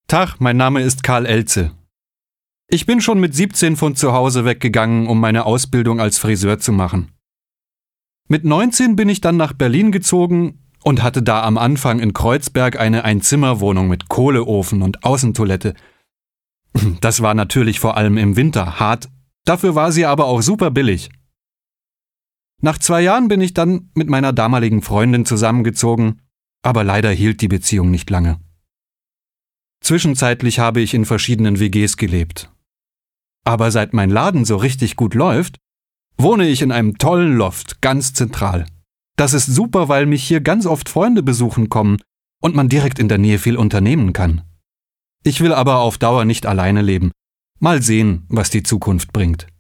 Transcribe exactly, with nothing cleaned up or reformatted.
Tag, mein Name ist Karl Elze. Ich bin schon mit siebzehn von zu Hause weggegangen, um meine Ausbildung als Friseur zu machen. Mit neunzehn bin ich dann nach Berlin gezogen und hatte da am Anfang in Kreuzberg eine Einzimmerwohnung mit Kohleofen und Außentoilette. Das war natürlich vor allem im Winter hart, dafür war sie aber auch super billig. Nach zwei Jahren bin ich dann mit meiner damaligen Freundin zusammengezogen, aber leider hielt die Beziehung nicht lange. Zwischenzeitlich habe ich in verschiedenen W Gs gelebt. Aber seit mein Laden so richtig gut läuft, wohne ich in einem tollen Loft, ganz zentral. Das ist super, weil mich hier ganz oft Freunde besuchen kommen und man direkt in der Nähe viel unternehmen kann. Ich will aber auf Dauer nicht alleine leben. Mal sehen, was die Zukunft bringt.